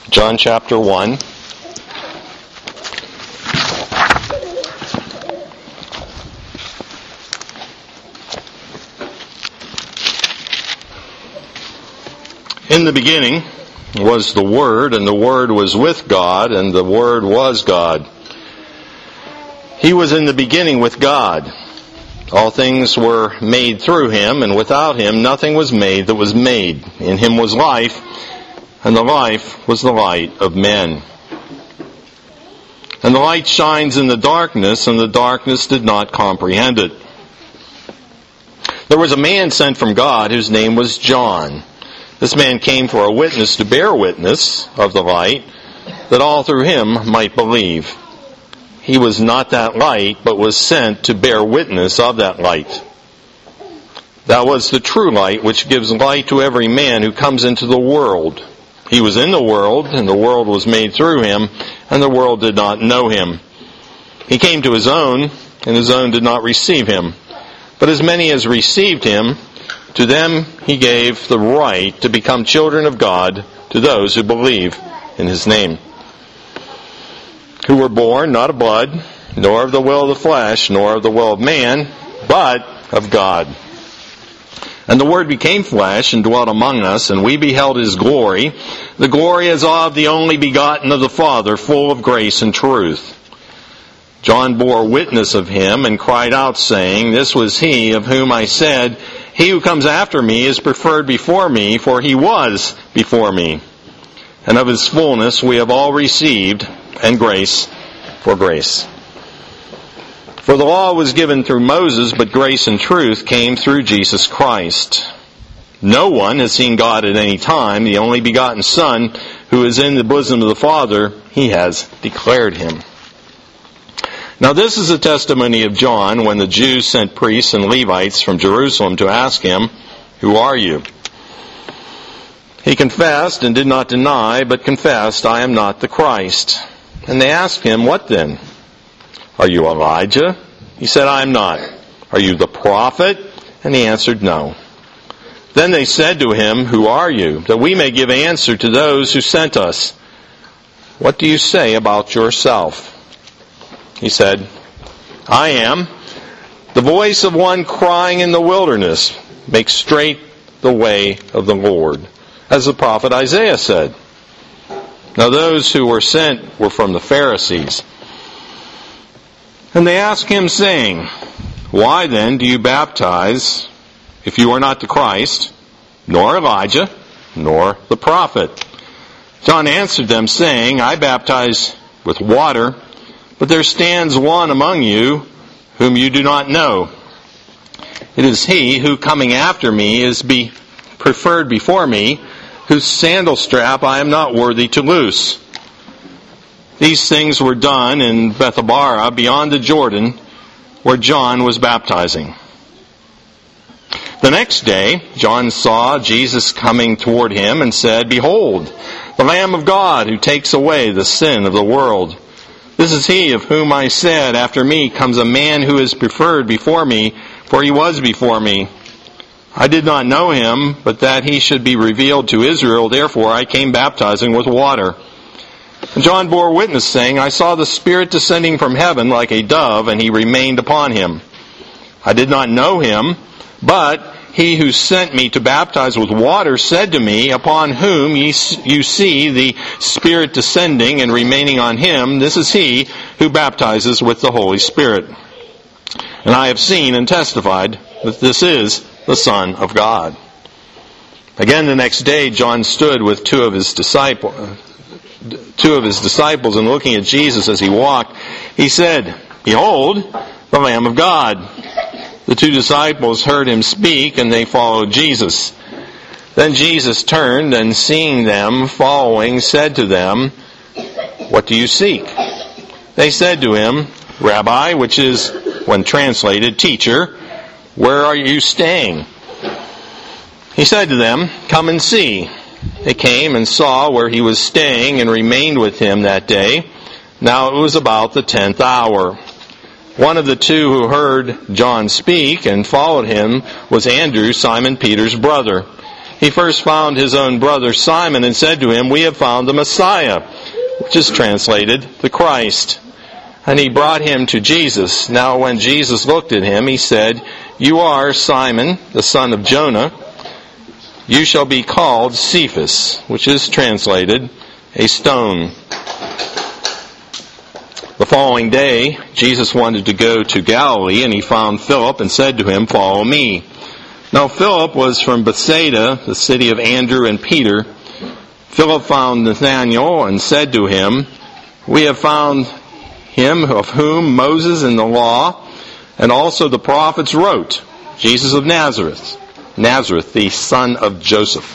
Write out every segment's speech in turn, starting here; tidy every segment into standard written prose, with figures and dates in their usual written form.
John chapter 1. In the beginning was the Word, and the Word was with God, and the Word was God. He was in the beginning with God. All things were made through Him, and without Him nothing was made that was made. In Him was life, and the life was the light of men. And the light shines in the darkness, and the darkness did not comprehend it. There was a man sent from God whose name was John. This man came for a witness to bear witness of the light, that all through him might believe. He was not that light, but was sent to bear witness of that light. That was the true light, which gives light to every man who comes into the world. He was in the world, and the world was made through him, and the world did not know him. He came to his own, and his own did not receive him. But as many as received him, to them he gave the right to become children of God, to those who believe in his name, who were born not of blood, nor of the will of the flesh, nor of the will of man, but of God. And the Word became flesh and dwelt among us, and we beheld His glory, the glory as of the only begotten of the Father, full of grace and truth. John bore witness of Him, and cried out, saying, This was He of whom I said, He who comes after me is preferred before me, for He was before me. And of His fullness we have all received, and grace for grace. For the law was given through Moses, but grace and truth came through Jesus Christ. No one has seen God at any time. The only begotten Son, who is in the bosom of the Father, He has declared Him. Now this is a testimony of John when the Jews sent priests and Levites from Jerusalem to ask him, Who are you? He confessed and did not deny, but confessed, I am not the Christ. And they asked him, What then? Are you Elijah? He said, I am not. Are you the prophet? And he answered, No. Then they said to him, Who are you? That we may give answer to those who sent us. What do you say about yourself? He said, I am the voice of one crying in the wilderness, Make straight the way of the Lord, as the prophet Isaiah said. Now those who were sent were from the Pharisees. And they asked him, saying, Why then do you baptize, if you are not the Christ, nor Elijah, nor the prophet? John answered them, saying, I baptize with water, but there stands one among you whom you do not know. It is he who, coming after me, is preferred before me, whose sandal strap I am not worthy to loose. These things were done in Bethabara, beyond the Jordan, where John was baptizing. The next day, John saw Jesus coming toward him and said, Behold, the Lamb of God who takes away the sin of the world. This is he of whom I said, After me comes a man who is preferred before me, for he was before me. I did not know him, but that he should be revealed to Israel. Therefore I came baptizing with water. And John bore witness, saying, I saw the Spirit descending from heaven like a dove, and he remained upon him. I did not know him, but he who sent me to baptize with water said to me, Upon whom you see the Spirit descending and remaining on him, this is he who baptizes with the Holy Spirit. And I have seen and testified that this is the Son of God. Again the next day John stood with two of his disciples, and looking at Jesus as he walked, he said, Behold, the Lamb of God. The two disciples heard him speak, and they followed Jesus. Then Jesus turned, and seeing them following, said to them, What do you seek? They said to him, Rabbi, which is, when translated, Teacher, where are you staying? He said to them, Come and see. They came and saw where he was staying, and remained with him that day. Now it was about the 10th hour. One of the two who heard John speak and followed him was Andrew, Simon Peter's brother. he first found his own brother Simon and said to him, "We have found the Messiah," which is translated, the Christ. And he brought him to Jesus. Now when Jesus looked at him, he said, "You are Simon, the son of Jonah. You shall be called Cephas," which is translated, a stone. The following day, Jesus wanted to go to Galilee, and he found Philip and said to him, "Follow me." Now Philip was from Bethsaida, the city of Andrew and Peter. Philip found Nathanael and said to him, "We have found him of whom Moses in the law and also the prophets wrote, Jesus of Nazareth, the son of Joseph."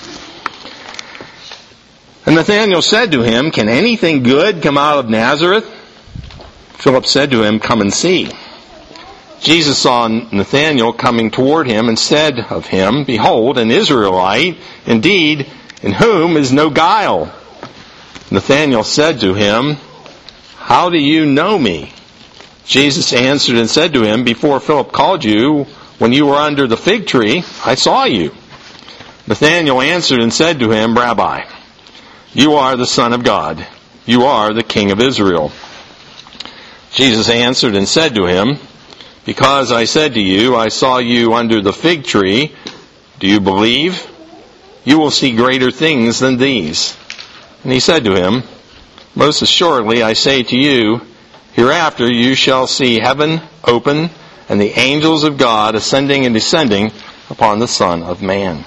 And Nathanael said to him, "Can anything good come out of Nazareth?" Philip said to him, "Come and see." Jesus saw Nathanael coming toward him and said of him, "Behold, an Israelite, indeed, in whom is no guile." Nathanael said to him, "How do you know me?" Jesus answered and said to him, "Before Philip called you, when you were under the fig tree, I saw you." Nathanael answered and said to him, "Rabbi, you are the Son of God. You are the King of Israel." Jesus answered and said to him, "Because I said to you, I saw you under the fig tree, do you believe? You will see greater things than these." And he said to him, "Most assuredly I say to you, hereafter you shall see heaven open and the angels of God ascending and descending upon the Son of Man."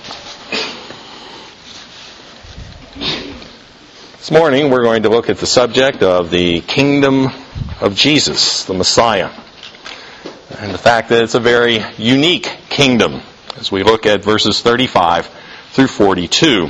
This morning we're going to look at the subject of the kingdom of Jesus, the Messiah, and the fact that it's a very unique kingdom as we look at verses 35 through 42.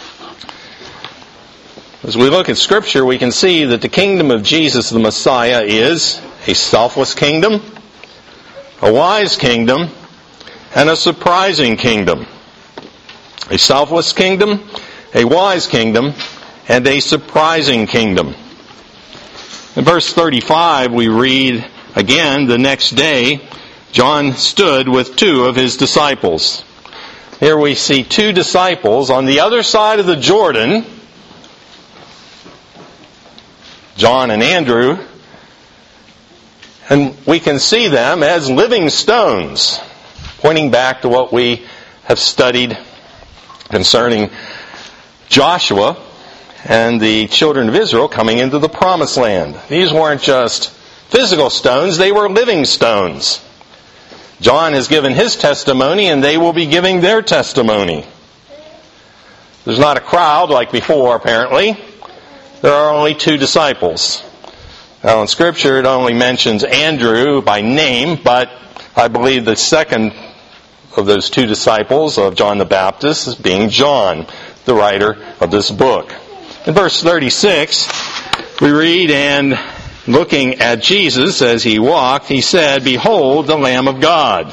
As we look at Scripture, we can see that the kingdom of Jesus, the Messiah, is a selfless kingdom, a wise kingdom, and a surprising kingdom. A selfless kingdom, a wise kingdom, and a surprising kingdom. In verse 35, we read again, "The next day, John stood with two of his disciples." Here we see two disciples on the other side of the Jordan, John and Andrew, and we can see them as living stones, pointing back to what we have studied concerning Joshua and the children of Israel coming into the promised land. These weren't just physical stones, they were living stones. John has given his testimony, and they will be giving their testimony. There's not a crowd like before, apparently. There are only two disciples. Now in Scripture it only mentions Andrew by name, but I believe the second of those two disciples of John the Baptist is being John, the writer of this book. In verse 36, we read, "And looking at Jesus as he walked, he said, 'Behold, the Lamb of God.'"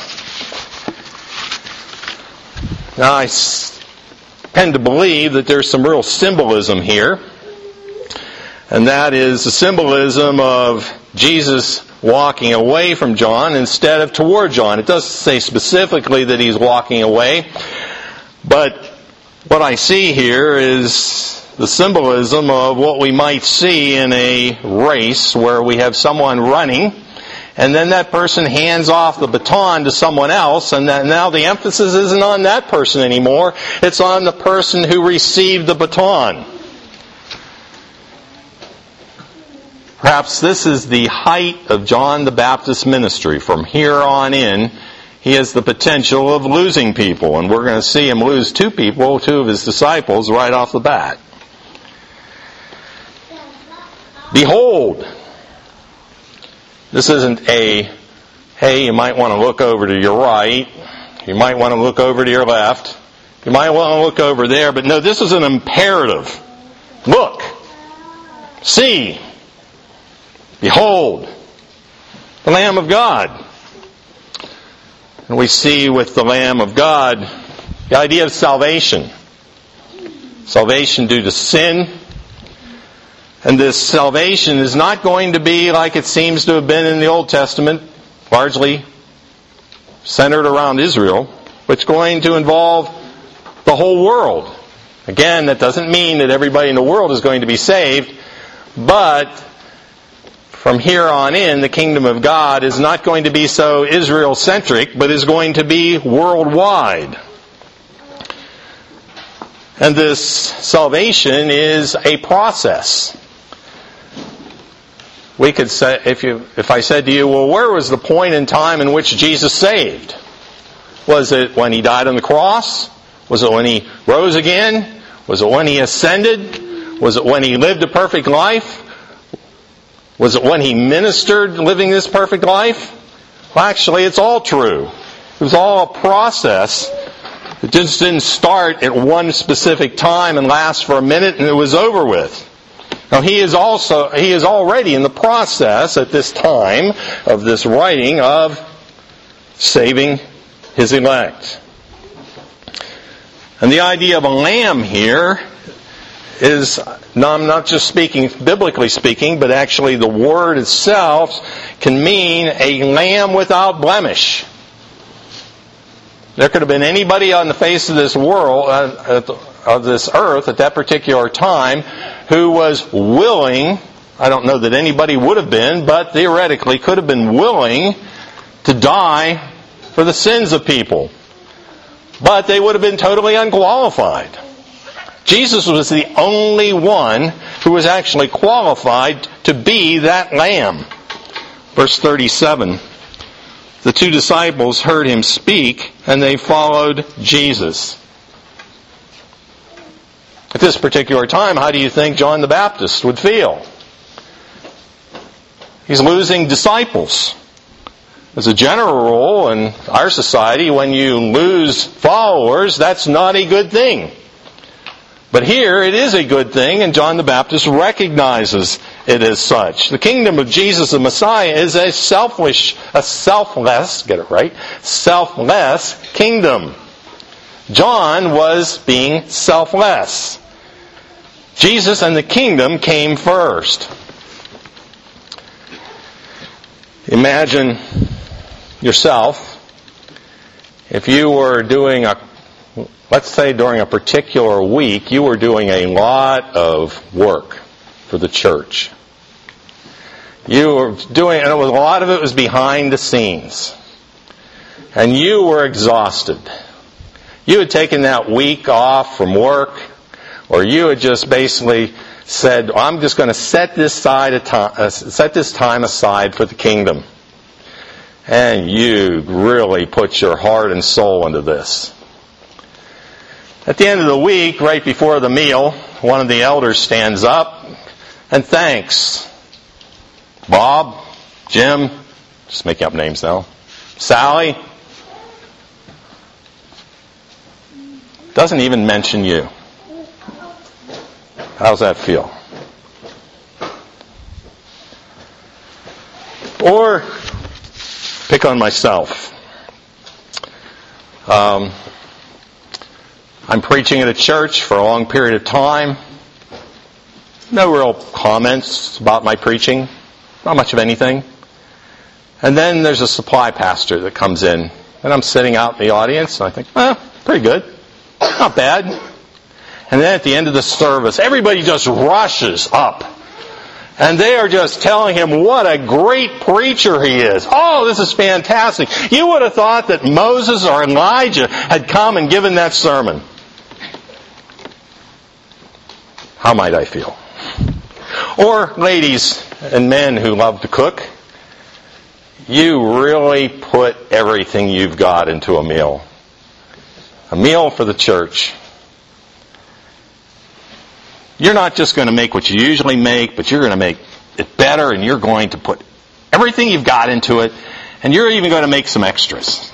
Now I tend to believe that there's some real symbolism here. And that is the symbolism of Jesus walking away from John instead of toward John. It doesn't say specifically that he's walking away, but what I see here is the symbolism of what we might see in a race where we have someone running, and then that person hands off the baton to someone else, and now the emphasis isn't on that person anymore, it's on the person who received the baton. Perhaps this is the height of John the Baptist's ministry. From here on in, he has the potential of losing people, and we're going to see him lose two people, two of his disciples, right off the bat. Behold. This isn't a, hey, you might want to look over to your right, you might want to look over to your left, you might want to look over there, but no, this is an imperative. Look. See. Behold. The Lamb of God. And we see with the Lamb of God the idea of salvation. Salvation due to sin. And this salvation is not going to be like it seems to have been in the Old Testament, largely centered around Israel, but it's going to involve the whole world. Again, that doesn't mean that everybody in the world is going to be saved, but from here on in, the kingdom of God is not going to be so Israel-centric, but is going to be worldwide. And this salvation is a process. We could say, if I said to you, well, where was the point in time in which Jesus saved? Was it when He died on the cross? Was it when He rose again? Was it when He ascended? Was it when He lived a perfect life? Was it when He ministered living this perfect life? Well, actually, it's all true. It was all a process. It just didn't start at one specific time and last for a minute and it was over with. Now, He is already in the process at this time of this writing of saving His elect. And the idea of a lamb here is, no, I'm not just speaking, biblically speaking, but actually the word itself can mean a lamb without blemish. There could have been anybody on the face of this world, of this earth at that particular time, who was willing, I don't know that anybody would have been, but theoretically could have been willing to die for the sins of people. But they would have been totally unqualified. Jesus was the only one who was actually qualified to be that lamb. Verse 37, the two disciples heard Him speak, and they followed Jesus. At this particular time, how do you think John the Baptist would feel? He's losing disciples. As a general rule in our society, when you lose followers, that's not a good thing. But here it is a good thing, and John the Baptist recognizes it as such. The kingdom of Jesus the Messiah is a selfless kingdom. John was being selfless. Jesus and the kingdom came first. Imagine yourself if you were doing let's say during a particular week, you were doing a lot of work for the church. You were doing, and a lot of it was behind the scenes. And you were exhausted. You had taken that week off from work, or you had just basically said, I'm just going to set this time aside for the kingdom. And you really put your heart and soul into this. At the end of the week, right before the meal, one of the elders stands up and thanks Bob, Jim, just making up names now, Sally. Doesn't even mention you. How's that feel? Or pick on myself. I'm preaching at a church for a long period of time. No real comments about my preaching. Not much of anything. And then there's a supply pastor that comes in. And I'm sitting out in the audience and I think, pretty good. Not bad. And then at the end of the service, everybody just rushes up. And they are just telling him what a great preacher he is. Oh, this is fantastic. You would have thought that Moses or Elijah had come and given that sermon. How might I feel? Or ladies and men who love to cook, you really put everything you've got into a meal. A meal for the church. You're not just going to make what you usually make, but you're going to make it better, and you're going to put everything you've got into it, and you're even going to make some extras.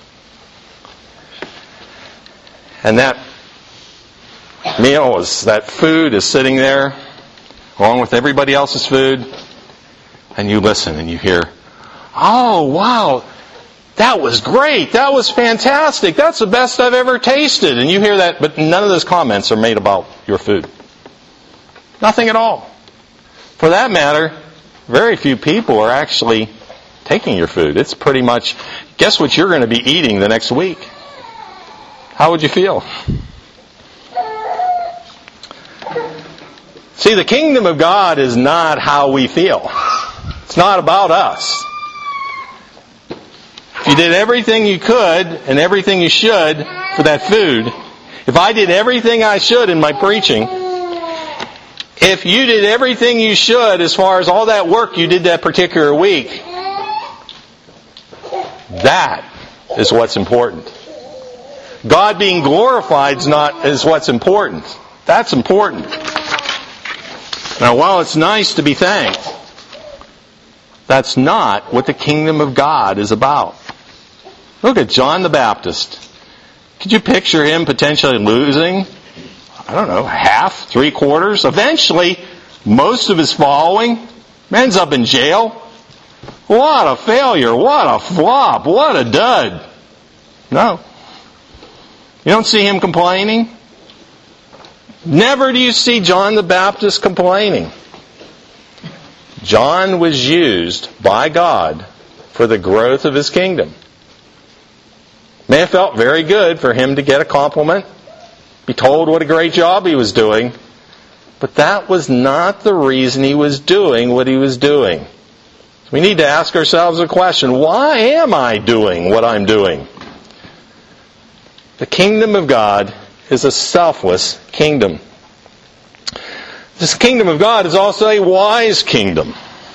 And that meal that food is sitting there, along with everybody else's food, and you listen and you hear, oh, wow, that was great, that was fantastic, that's the best I've ever tasted. And you hear that, but none of those comments are made about your food. Nothing at all. For that matter, very few people are actually taking your food. It's pretty much, guess what you're going to be eating the next week? How would you feel? See, the kingdom of God is not how we feel. It's not about us. If you did everything you could and everything you should for that food, if I did everything I should in my preaching, if you did everything you should as far as all that work you did that particular week, that is what's important. God being glorified is what's important. That's important. Now, while it's nice to be thanked, that's not what the kingdom of God is about. Look at John the Baptist. Could you picture him potentially losing, I don't know, half, 3/4? Eventually, most of his following ends up in jail. What a failure. What a flop. What a dud. No. You don't see him complaining. Never do you see John the Baptist complaining. John was used by God for the growth of His kingdom. May have felt very good for him to get a compliment, be told what a great job he was doing, but that was not the reason he was doing what he was doing. We need to ask ourselves a question: why am I doing what I'm doing? The kingdom of God is a selfless kingdom. This kingdom of God is also a wise kingdom.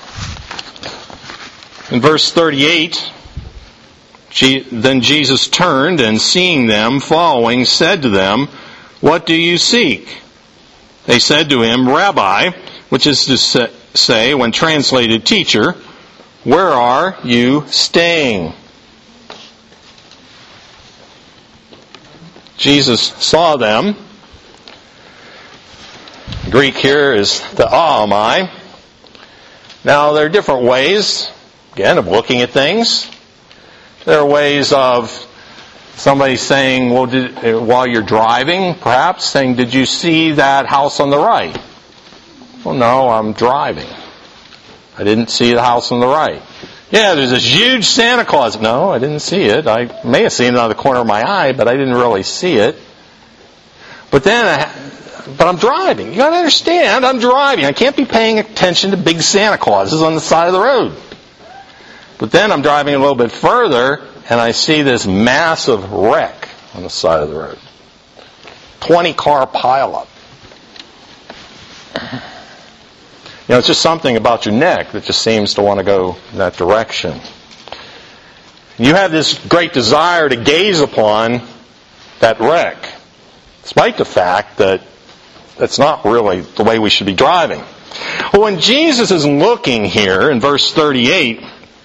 In verse 38, then Jesus turned and seeing them following, said to them, "What do you seek?" They said to him, "Rabbi," which is to say, when translated, teacher, "where are you staying?" Jesus saw them. Greek here is the aomai. Now, there are different ways, again, of looking at things. There are ways of somebody saying, well, while you're driving, perhaps, saying, "Did you see that house on the right?" Well, no, I'm driving. I didn't see the house on the right. Yeah, there's this huge Santa Claus. No, I didn't see it. I may have seen it out of the corner of my eye, but I didn't really see it. But I'm driving. You got to understand, I'm driving. I can't be paying attention to big Santa Clauses on the side of the road. But then I'm driving a little bit further, and I see this massive wreck on the side of the road. 20-car pileup. You know, it's just something about your neck that just seems to want to go in that direction. You have this great desire to gaze upon that wreck, despite the fact that that's not really the way we should be driving. Well, when Jesus is looking here in verse 38,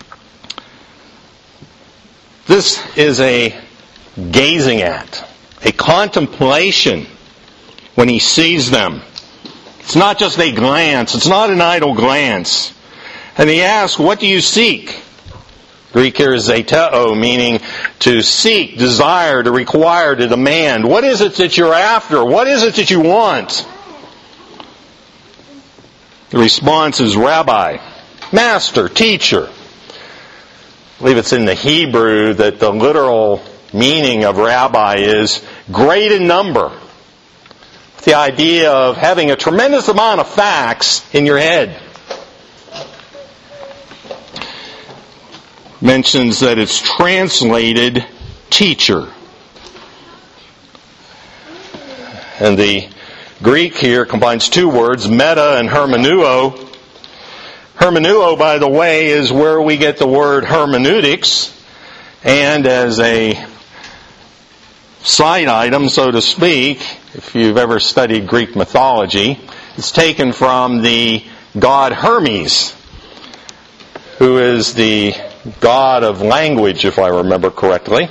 this is a gazing at, a contemplation when he sees them. It's not just a glance. It's not an idle glance. And he asks, "What do you seek?" Greek here is zeteo, meaning to seek, desire, to require, to demand. What is it that you're after? What is it that you want? The response is rabbi, master, teacher. I believe it's in the Hebrew that the literal meaning of rabbi is great in number. The idea of having a tremendous amount of facts in your head. Mentions that it's translated teacher. And the Greek here combines two words, meta and hermeneuo. Hermeneuo, by the way, is where we get the word hermeneutics. And as a side item, so to speak, if you've ever studied Greek mythology, it's taken from the god Hermes, who is the god of language, if I remember correctly.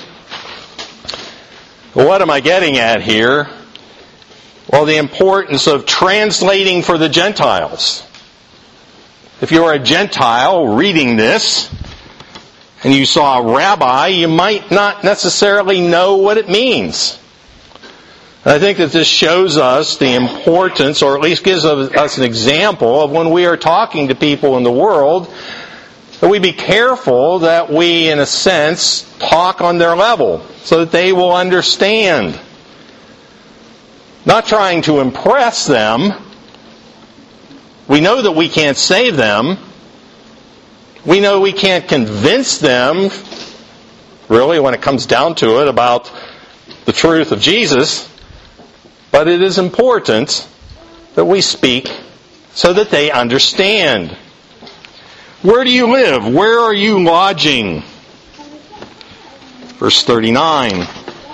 What am I getting at here? Well, the importance of translating for the Gentiles. If you were a Gentile reading this, and you saw a rabbi, you might not necessarily know what it means. And I think that this shows us the importance, or at least gives us an example of when we are talking to people in the world, that we be careful that we, in a sense, talk on their level so that they will understand. Not trying to impress them, We know that we can't save them. We know we can't convince them, really, when it comes down to it, about the truth of Jesus. But it is important that we speak so that they understand. Where do you live? Where are you lodging? Verse 39.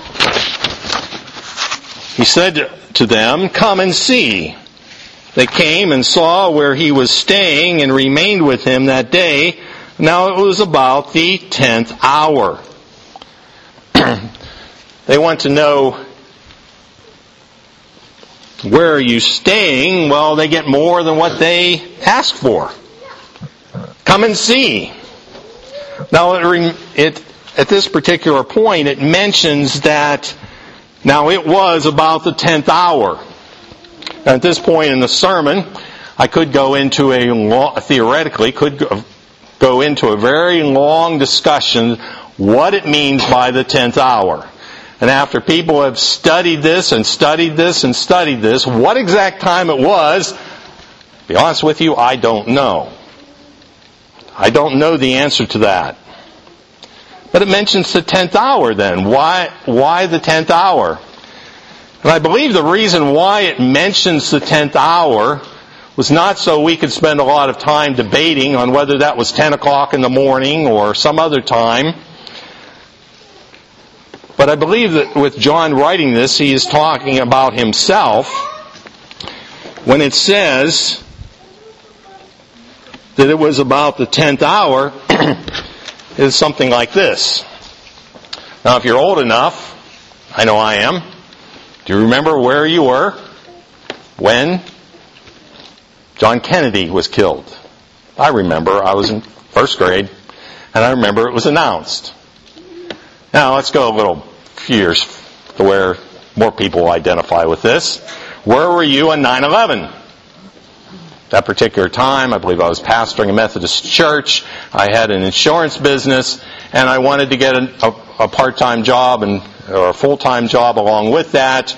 He said to them, "Come and see." They came and saw where he was staying and remained with him that day. Now it was about the 10th hour. They want to know, where are you staying? Well, they get more than what they ask for. Come and see. Now, at this particular point, it mentions that now it was about the 10th hour. And at this point in the sermon, I could go into theoretically go into a very long discussion what it means by the 10th hour. And after people have studied this and studied this and studied this, what exact time it was, to be honest with you, I don't know. I don't know the answer to that. But it mentions the 10th hour then. Why the 10th hour? And I believe the reason why it mentions the 10th hour was not so we could spend a lot of time debating on whether that was 10 o'clock in the morning or some other time. But I believe that with John writing this, he is talking about himself when it says that it was about the 10th hour. Is something like this. Now, if you're old enough, I know I am, do you remember where you were when John Kennedy was killed? I remember. I was in first grade, and I remember it was announced. Now, let's go a few years to where more people identify with this. Where were you on 9/11? That particular time, I believe I was pastoring a Methodist church. I had an insurance business, and I wanted to get a part-time job or a full-time job along with that.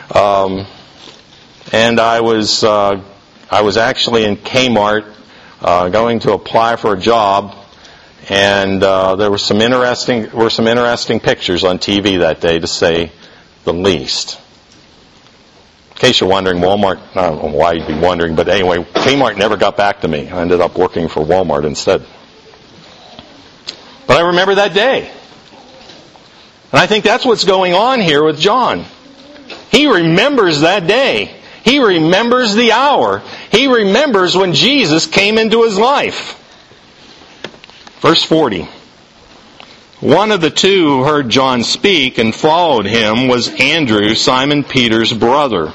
And I was actually in Kmart going to apply for a job, and there were some interesting pictures on TV that day, to say the least. In case you're wondering, Walmart, I don't know why you'd be wondering, but anyway, Kmart never got back to me. I ended up working for Walmart instead. But I remember that day. And I think that's what's going on here with John. He remembers that day. He remembers the hour. He remembers when Jesus came into his life. Verse 40. One of the two who heard John speak and followed him was Andrew, Simon Peter's brother.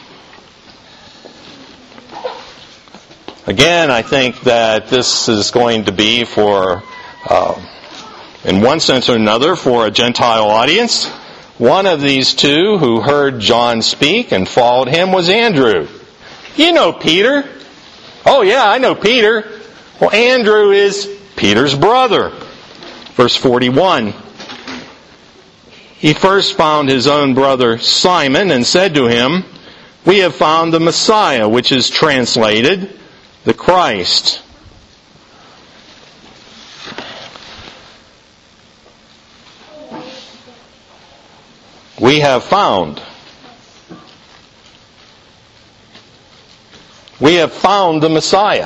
Again, I think that this is going to be in one sense or another, for a Gentile audience. One of these two who heard John speak and followed him was Andrew. You know Peter. Oh yeah, I know Peter. Well, Andrew is Peter's brother. Verse 41. He first found his own brother Simon and said to him, "We have found the Messiah," which is translated, the Christ. We have found. We have found the Messiah.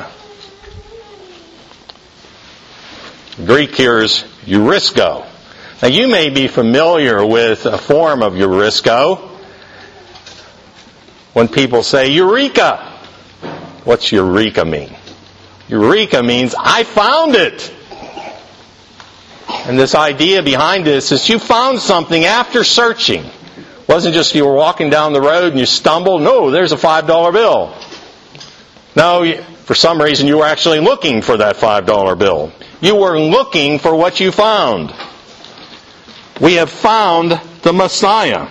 Greek here is Eurisco. Now you may be familiar with a form of Eurisco. When people say Eureka. What's Eureka mean? Eureka means I found it. And this idea behind this is you found something after searching. It wasn't just you were walking down the road and you stumbled. No, there's a $5 bill. No, for some reason you were actually looking for that $5 bill. You were looking for what you found. We have found the Messiah.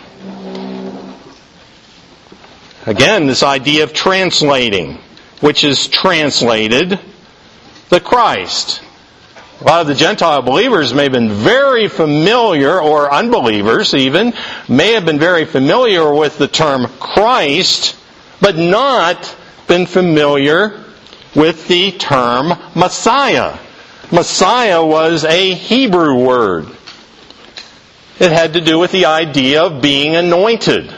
Again, this idea of translating, which is translated the Christ. A lot of the Gentile believers may have been very familiar, or unbelievers even, may have been very familiar with the term Christ, but not been familiar with the term Messiah. Messiah was a Hebrew word. It had to do with the idea of being anointed.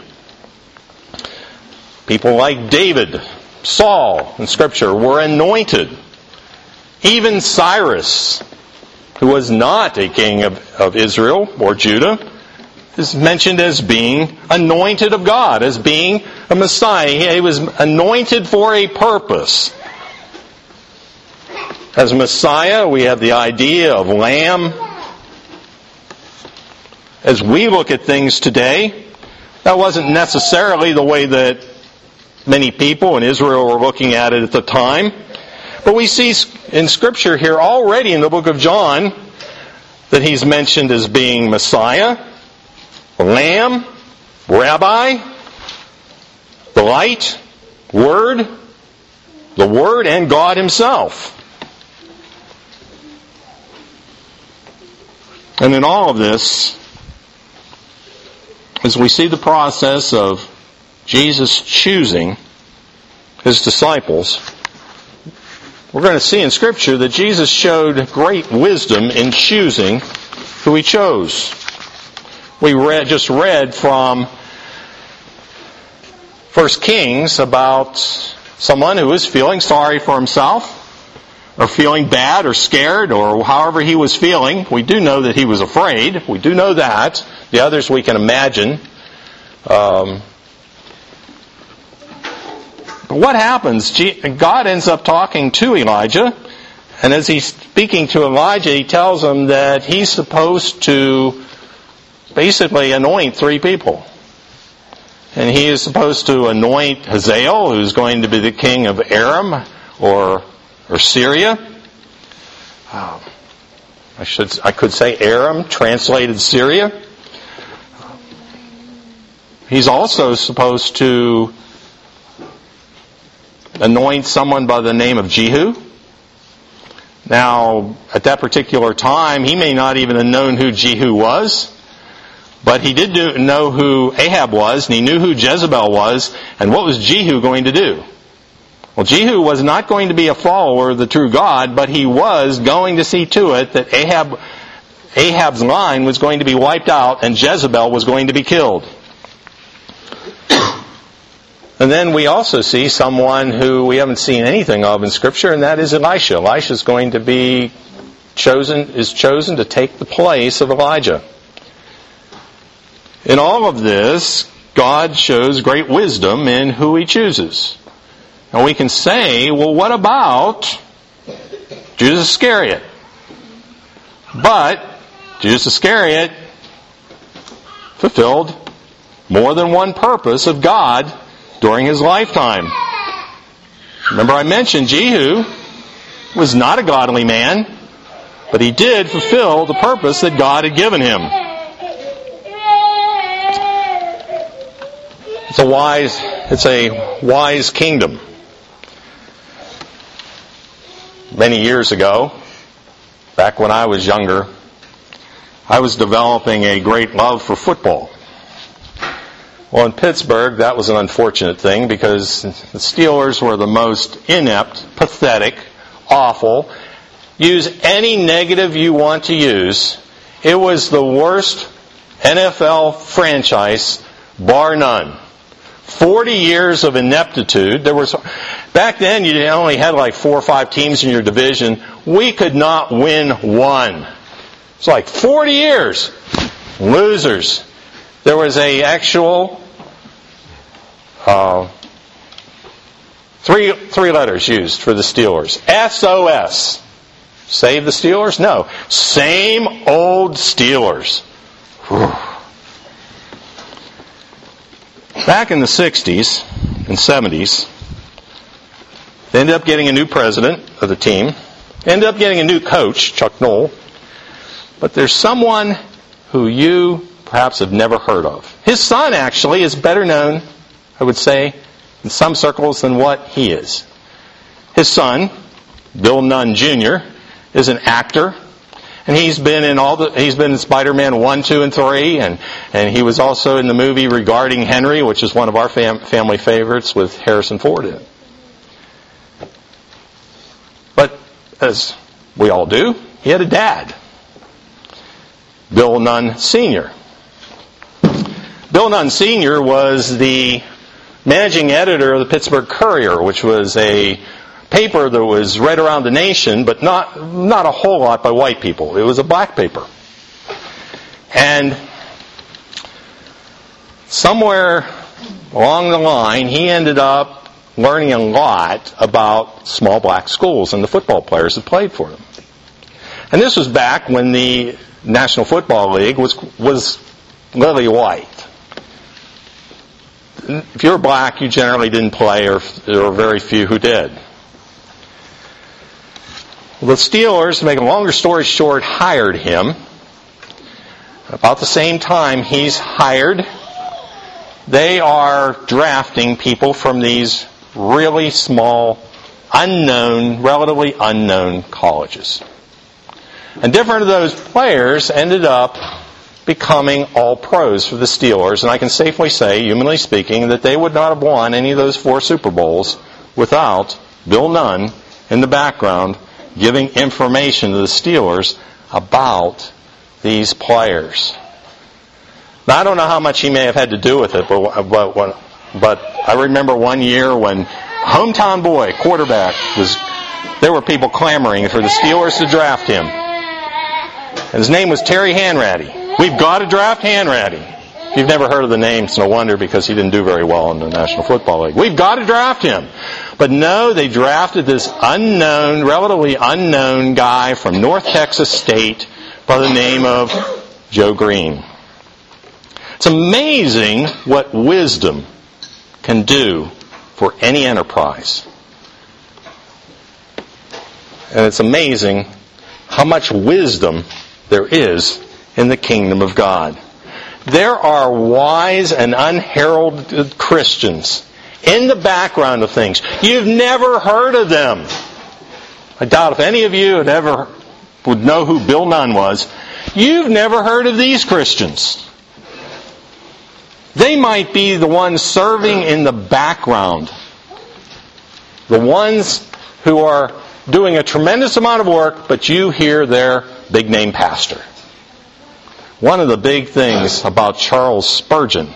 People like David, Saul in Scripture were anointed. Even Cyrus, who was not a king of Israel or Judah, is mentioned as being anointed of God, as being a Messiah. He was anointed for a purpose. As Messiah, we have the idea of Lamb. As we look at things today, that wasn't necessarily the way that many people in Israel were looking at it at the time. But we see in Scripture here already in the book of John that he's mentioned as being Messiah, Lamb, Rabbi, the Light, Word, the Word, and God Himself. And in all of this, as we see the process of Jesus choosing His disciples, we're going to see in Scripture that Jesus showed great wisdom in choosing who He chose. We just read from 1 Kings about someone who was feeling sorry for himself, or feeling bad or scared, or however he was feeling. We do know that he was afraid. We do know that. The others we can imagine. But what happens? God ends up talking to Elijah, and as he's speaking to Elijah, he tells him that he's supposed to basically anoint 3 people. And he is supposed to anoint Hazael, who's going to be the king of Aram, or Syria. I could say Aram, translated Syria. He's also supposed to anoint someone by the name of Jehu. Now, at that particular time, he may not even have known who Jehu was, but he did know who Ahab was, and he knew who Jezebel was, and what was Jehu going to do? Well, Jehu was not going to be a follower of the true God, but he was going to see to it that Ahab's line was going to be wiped out and Jezebel was going to be killed. And then we also see someone who we haven't seen anything of in Scripture, and that is Elisha. Elisha is going to be chosen to take the place of Elijah. In all of this, God shows great wisdom in who He chooses. And we can say, well, what about Judas Iscariot? But Judas Iscariot fulfilled more than one purpose of God during his lifetime. Remember, I mentioned Jehu was not a godly man, but he did fulfill the purpose that God had given him. It's a wise kingdom. Many years ago, back when I was younger, I was developing a great love for football. Well, in Pittsburgh, that was an unfortunate thing because the Steelers were the most inept, pathetic, awful. Use any negative you want to use. It was the worst NFL franchise, bar none. 40 years of ineptitude. Back then, you only had like 4 or 5 teams in your division. We could not win one. It's like 40 years. Losers. There was a actual three letters used for the Steelers. SOS. Save the Steelers? No. Same old Steelers. Whew. Back in the 60s and 70s, they ended up getting a new president of the team. Ended up getting a new coach, Chuck Noll. But there's someone who you perhaps have never heard of. His son, actually, is better known, I would say, in some circles than what he is. His son, Bill Nunn Jr., is an actor. And he's been in Spider-Man 1, 2, and 3, and he was also in the movie Regarding Henry, which is one of our family favorites with Harrison Ford in it. as we all do, he had a dad, Bill Nunn Sr. Bill Nunn Sr. was the managing editor of the Pittsburgh Courier, which was a paper that was read around the nation, but not a whole lot by white people. It was a black paper. And somewhere along the line, he ended up learning a lot about small black schools and the football players that played for them. And this was back when the National Football League was lily white. If you were black, you generally didn't play, or there were very few who did. The Steelers, to make a longer story short, hired him. About the same time he's hired, they are drafting people from these really small, relatively unknown colleges. And different of those players ended up becoming all pros for the Steelers, and I can safely say, humanly speaking, that they would not have won any of those 4 Super Bowls without Bill Nunn in the background giving information to the Steelers about these players. Now, I don't know how much he may have had to do with it, but I remember one year when hometown boy, quarterback, there were people clamoring for the Steelers to draft him. And his name was Terry Hanratty. We've got to draft Hanratty. If you've never heard of the name, it's no wonder, because he didn't do very well in the National Football League. We've got to draft him. But no, they drafted this relatively unknown guy from North Texas State by the name of Joe Green. It's amazing what wisdom can do for any enterprise. And it's amazing how much wisdom there is in the kingdom of God. There are wise and unheralded Christians in the background of things. You've never heard of them. I doubt if any of you would know who Bill Nunn was. You've never heard of these Christians. They might be the ones serving in the background. The ones who are doing a tremendous amount of work, but you hear their big name pastor. One of the big things about Charles Spurgeon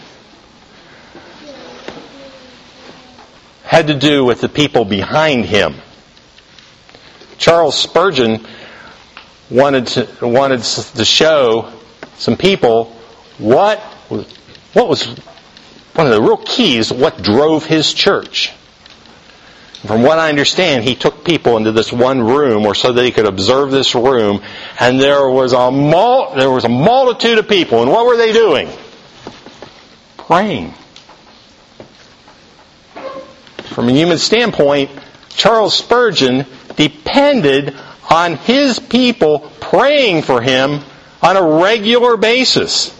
had to do with the people behind him. Charles Spurgeon wanted to show some people what was one of the real keys, what drove his church. From what I understand, he took people into this one room, or so that he could observe this room, and there was a multitude of people. And what were they doing? Praying. From a human standpoint, Charles Spurgeon depended on his people praying for him on a regular basis.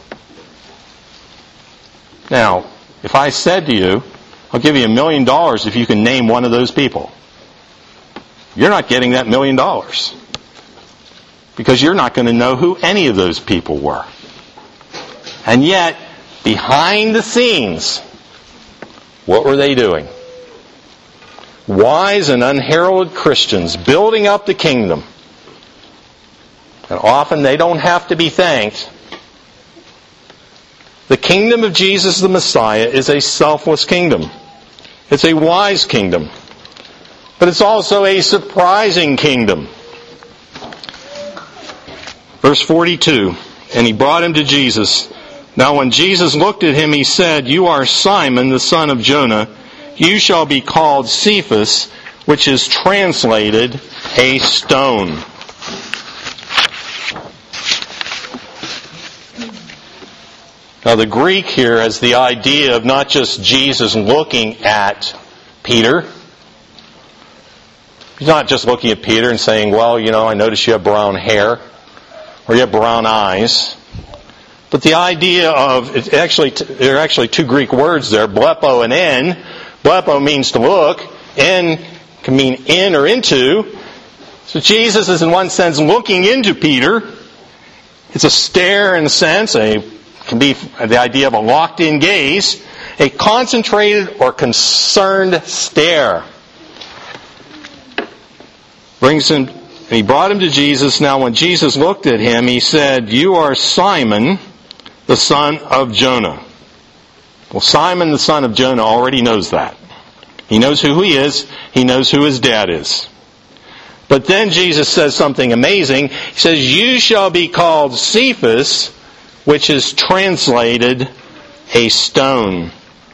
Now, if I said to you, I'll give you $1 million if you can name one of those people, you're not getting that $1 million, because you're not going to know who any of those people were. And yet, behind the scenes, what were they doing? Wise and unheralded Christians building up the kingdom. And often they don't have to be thanked. The kingdom of Jesus the Messiah is a selfless kingdom. It's a wise kingdom. But it's also a surprising kingdom. Verse 42, and he brought him to Jesus. Now when Jesus looked at him, he said, "You are Simon, the son of Jonah. You shall be called Cephas," which is translated a stone. Now the Greek here has the idea of not just Jesus looking at Peter. He's not just looking at Peter and saying, "Well, I notice you have brown hair," or "You have brown eyes." But the idea of, there are actually 2 Greek words there, blepo and en. Blepo means to look. En can mean in or into. So Jesus is in one sense looking into Peter. It's a stare in a sense, can be the idea of a locked-in gaze, a concentrated or concerned stare. Brings him And he brought him to Jesus. Now when Jesus looked at him, he said, "You are Simon, the son of Jonah." Well, Simon, the son of Jonah, already knows that. He knows who he is. He knows who his dad is. But then Jesus says something amazing. He says, "You shall be called Cephas," which is translated a stone.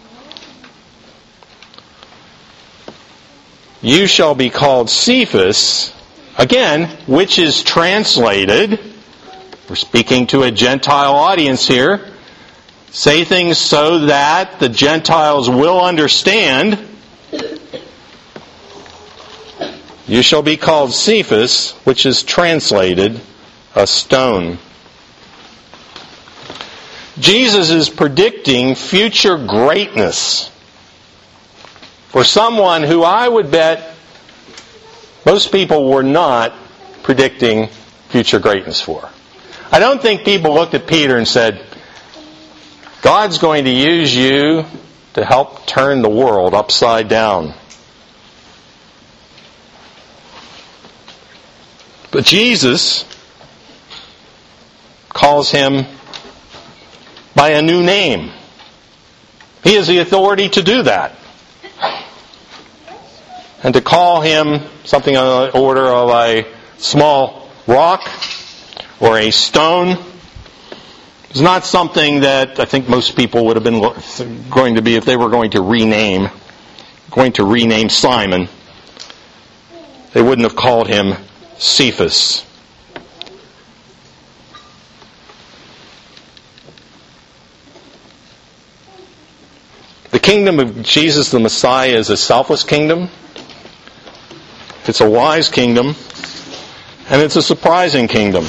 You shall be called Cephas, again, which is translated, we're speaking to a Gentile audience here, say things so that the Gentiles will understand. You shall be called Cephas, which is translated a stone. Jesus is predicting future greatness for someone who I would bet most people were not predicting future greatness for. I don't think people looked at Peter and said, "God's going to use you to help turn the world upside down." But Jesus calls him by a new name. He has the authority to do that. And to call him something on the order of a small rock or a stone is not something that I think most people would have been going to be if they were going to rename Simon. They wouldn't have called him Cephas. The kingdom of Jesus the Messiah is a selfless kingdom. It's a wise kingdom. And it's a surprising kingdom.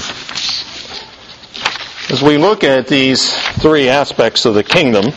As we look at these three aspects of the kingdom,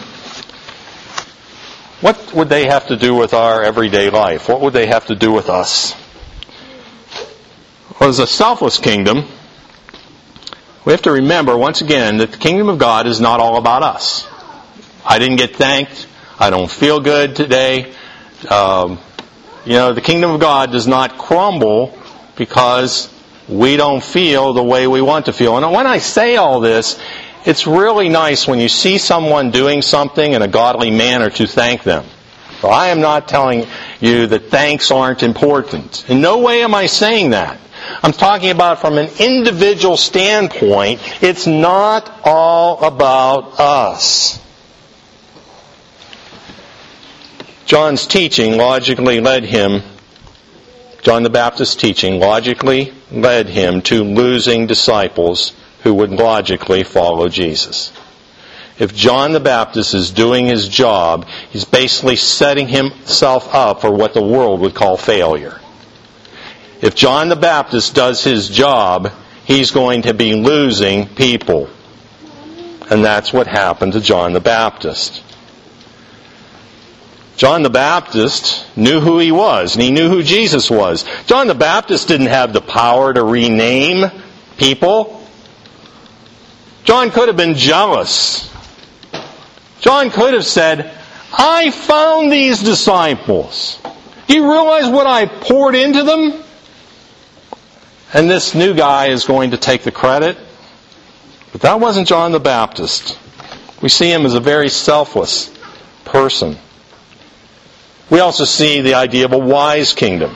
what would they have to do with our everyday life? What would they have to do with us? Well, as a selfless kingdom, we have to remember once again that the kingdom of God is not all about us. I didn't get thanked. I don't feel good today. The kingdom of God does not crumble because we don't feel the way we want to feel. And when I say all this, it's really nice when you see someone doing something in a godly manner to thank them. So I am not telling you that thanks aren't important. In no way am I saying that. I'm talking about from an individual standpoint. It's not all about us. John the Baptist's teaching logically led him to losing disciples who would logically follow Jesus. If John the Baptist is doing his job, he's basically setting himself up for what the world would call failure. If John the Baptist does his job, he's going to be losing people. And that's what happened to John the Baptist. John the Baptist knew who he was, and he knew who Jesus was. John the Baptist didn't have the power to rename people. John could have been jealous. John could have said, "I found these disciples. Do you realize what I poured into them? And this new guy is going to take the credit." But that wasn't John the Baptist. We see him as a very selfless person. We also see the idea of a wise kingdom.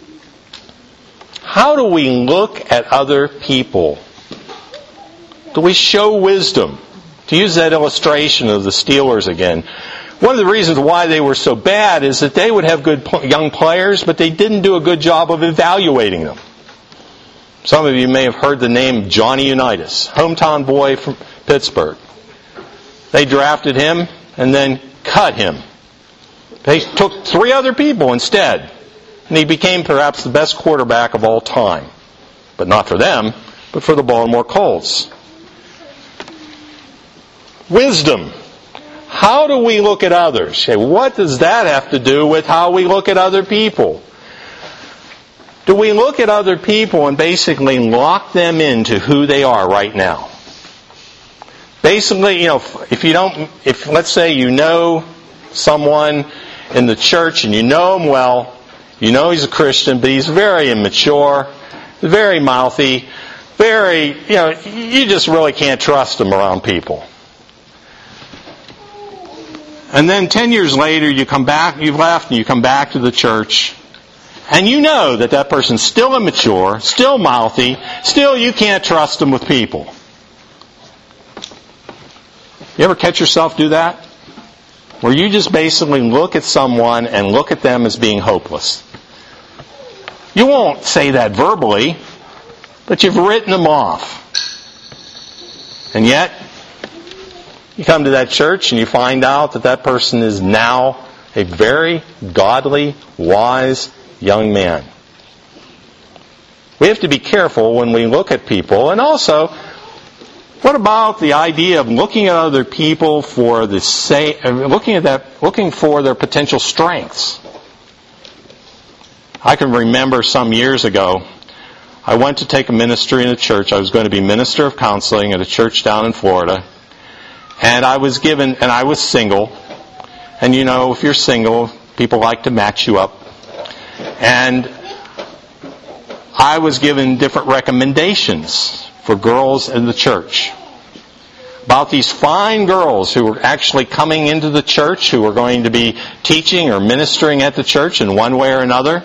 How do we look at other people? Do we show wisdom? To use that illustration of the Steelers again, one of the reasons why they were so bad is that they would have good young players, but they didn't do a good job of evaluating them. Some of you may have heard the name Johnny Unitas, hometown boy from Pittsburgh. They drafted him and then cut him. They took 3 other people instead, and he became perhaps the best quarterback of all time. But not for them, but for the Baltimore Colts. Wisdom. How do we look at others? Okay, what does that have to do with how we look at other people? Do we look at other people and basically lock them into who they are right now? Basically, if let's say you know someone in the church and you know him well, you know he's a Christian, but he's very immature, very mouthy, you just really can't trust them around people. And then 10 years later, you've left and you come back to the church, and you know that person's still immature, still mouthy, still you can't trust them with people. You ever catch yourself do that? Where you just basically look at someone and look at them as being hopeless. You won't say that verbally, but you've written them off. And yet, you come to that church and you find out that person is now a very godly, wise young man. We have to be careful when we look at people. And also, what about the idea of looking at other people for looking for their potential strengths? I can remember some years ago, I went to take a ministry in a church. I was going to be minister of counseling at a church down in Florida. And I was single. And if you're single, people like to match you up. And I was given different recommendations for girls in the church. About these fine girls who were actually coming into the church, who were going to be teaching or ministering at the church in one way or another.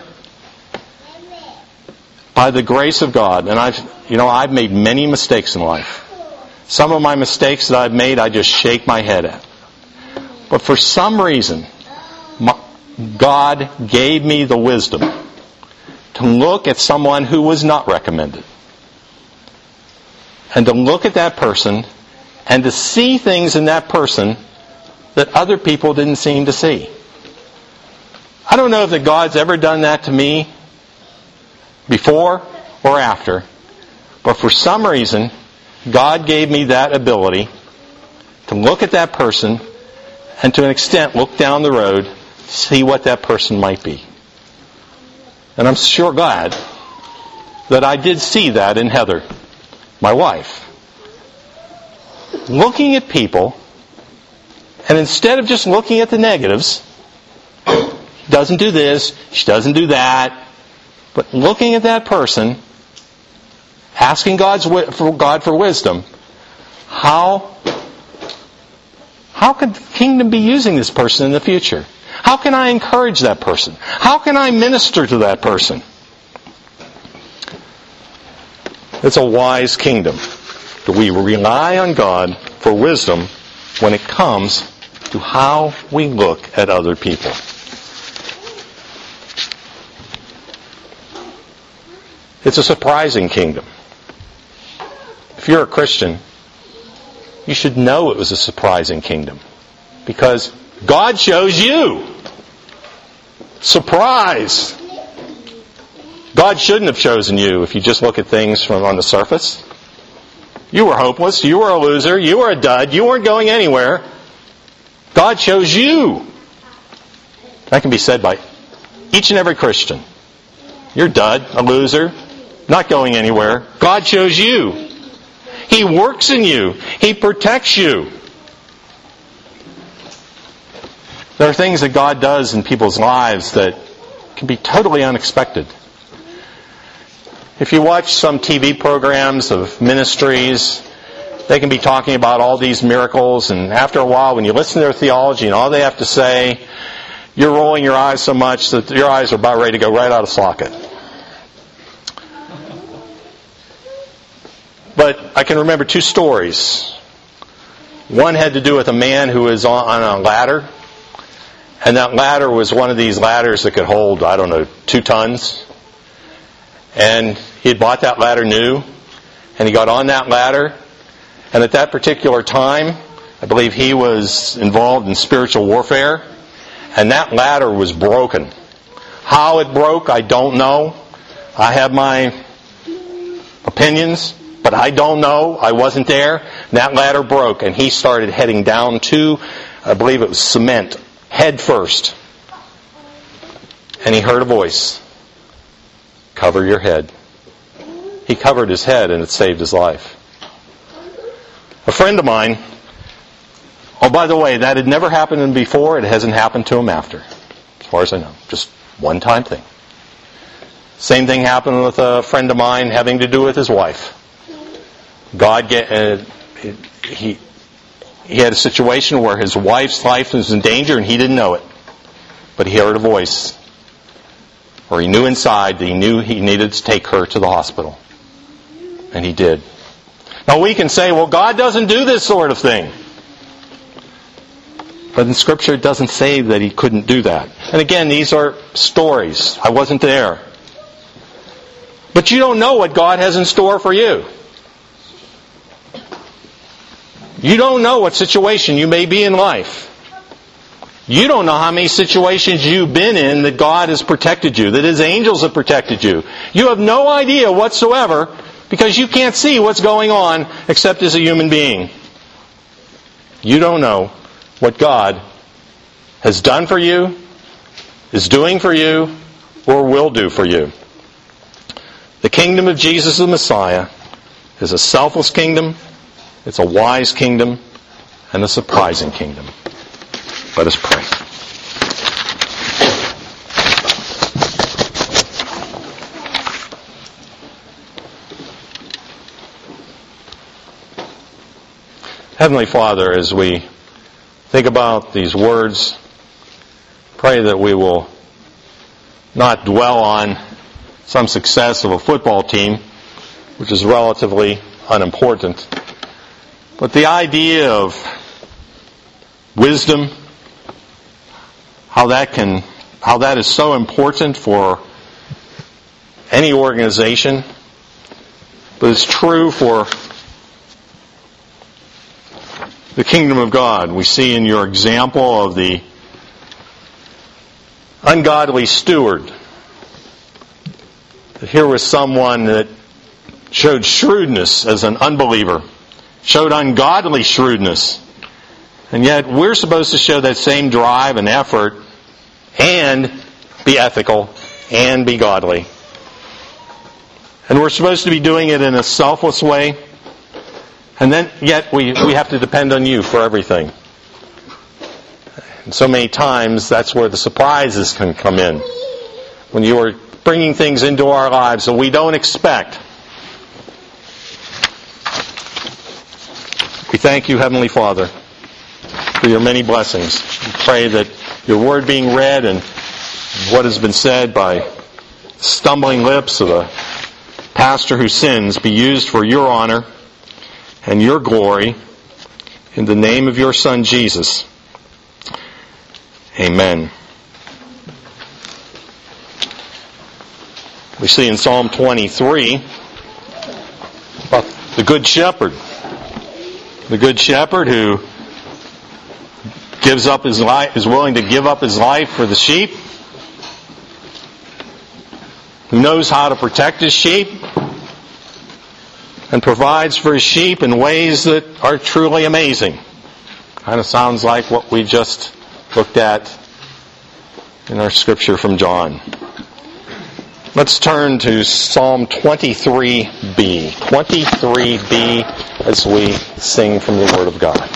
By the grace of God. And I've made many mistakes in life. Some of my mistakes that I've made, I just shake my head at. But for some reason, God gave me the wisdom to look at someone who was not recommended. And to look at that person and to see things in that person that other people didn't seem to see. I don't know if God's ever done that to me before or after, but for some reason, God gave me that ability to look at that person and to an extent look down the road, see what that person might be. And I'm sure glad that I did see that in Heather, my wife. Looking at people, and instead of just looking at the negatives, she doesn't do this, she doesn't do that, but looking at that person, asking God for wisdom, how could the kingdom be using this person in the future? How can I encourage that person? How can I minister to that person? It's a wise kingdom. We rely on God for wisdom when it comes to how we look at other people. It's a surprising kingdom. If you're a Christian, you should know it was a surprising kingdom. Because God chose you. Surprise! God shouldn't have chosen you if you just look at things from on the surface. You were hopeless, you were a loser, you were a dud, you weren't going anywhere. God chose you. That can be said by each and every Christian. You're a dud, a loser, not going anywhere. God chose you. He works in you. He protects you. There are things that God does in people's lives that can be totally unexpected. If you watch some TV programs of ministries, they can be talking about all these miracles, and after a while, when you listen to their theology and all they have to say, you're rolling your eyes so much that your eyes are about ready to go right out of socket. But I can remember two stories. One had to do with a man who was on a ladder, and that ladder was one of these ladders that could hold, 2 tons. And he had bought that ladder new, and he got on that ladder, and at that particular time, I believe he was involved in spiritual warfare, and that ladder was broken. How it broke, I don't know. I have my opinions, but I don't know. I wasn't there. That ladder broke, and he started heading down to, I believe it was cement, head first. And he heard a voice. Cover your head. He covered his head, and it saved his life. A friend of mine, by the way, that had never happened to him before. It hasn't happened to him after, as far as I know. Just one-time thing. Same thing happened with a friend of mine having to do with his wife. He had a situation where his wife's life was in danger and he didn't know it. But he heard a voice. Or he knew inside that he knew he needed to take her to the hospital. And he did. Now we can say, well, God doesn't do this sort of thing. But in Scripture it doesn't say that he couldn't do that. And again, these are stories. I wasn't there. But you don't know what God has in store for you. You don't know what situation you may be in life. You don't know how many situations you've been in that God has protected you, that His angels have protected you. You have no idea whatsoever because you can't see what's going on except as a human being. You don't know what God has done for you, is doing for you, or will do for you. The kingdom of Jesus the Messiah is a selfless kingdom, it's a wise kingdom, and a surprising kingdom. Let us pray. Heavenly Father, as we think about these words, pray that we will not dwell on some success of a football team, which is relatively unimportant, but the idea of wisdom, how that is so important for any organization, but it's true for the kingdom of God. We see in your example of the ungodly steward that here was someone that showed shrewdness as an unbeliever, showed ungodly shrewdness, and yet we're supposed to show that same drive and effort and be ethical and be godly. And we're supposed to be doing it in a selfless way. And then, yet we have to depend on you for everything. And so many times, that's where the surprises can come in. When you are bringing things into our lives that we don't expect. We thank you, Heavenly Father, for your many blessings. We pray that your word being read and what has been said by stumbling lips of a pastor who sins be used for your honor and your glory, in the name of your Son, Jesus. Amen. We see in Psalm 23 about the Good Shepherd. The Good Shepherd who gives up his life, is willing to give up his life for the sheep, who knows how to protect his sheep, and provides for his sheep in ways that are truly amazing. Kind of sounds like what we just looked at in our scripture from John. Let's turn to Psalm 23b. 23b as we sing from the Word of God.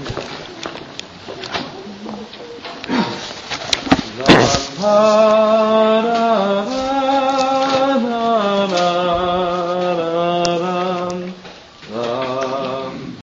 The